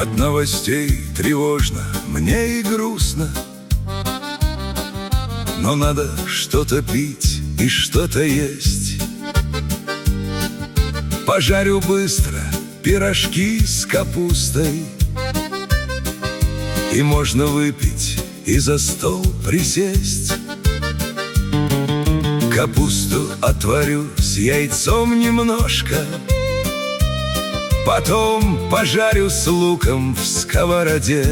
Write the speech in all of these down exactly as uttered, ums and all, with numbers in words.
От новостей тревожно, мне и грустно, но надо что-то пить и что-то есть. Пожарю быстро пирожки с капустой, и можно выпить, и за стол присесть. Капусту отварю с яйцом немножко, потом пожарю с луком в сковороде.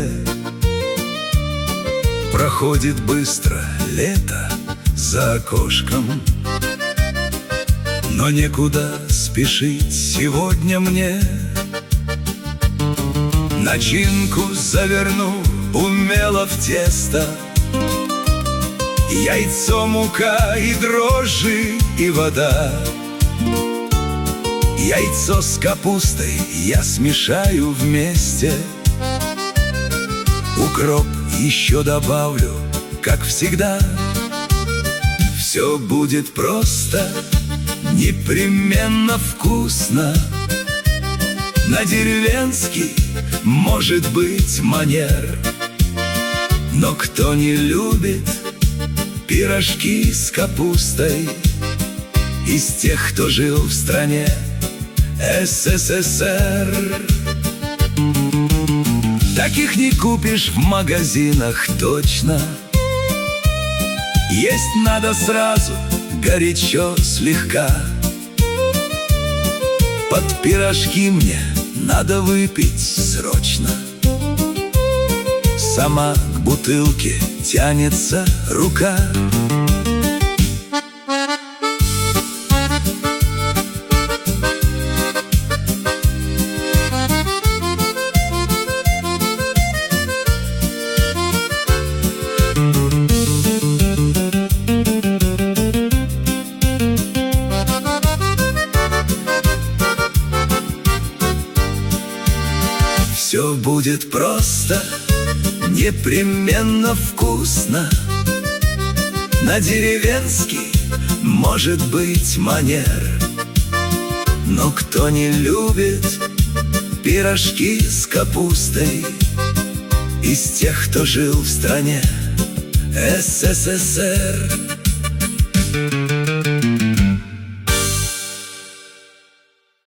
Проходит быстро лето за окошком, но некуда спешить сегодня мне. Начинку заверну умело в тесто, яйцо, мука и дрожжи, и вода. Яйцо с капустой я смешаю вместе, укроп еще добавлю, как всегда. Все будет просто, непременно вкусно, на деревенский, может быть, манер. Но кто не любит пирожки с капустой из тех, кто жил в стране эс эс эс эр? Таких не купишь в магазинах точно. Есть надо сразу, горячо, слегка. Под пирожки мне надо выпить срочно. Сама к бутылке тянется рука. Все будет просто, непременно вкусно, на деревенский, может быть, манер. Но кто не любит пирожки с капустой из тех, кто жил в стране эс эс эс эр?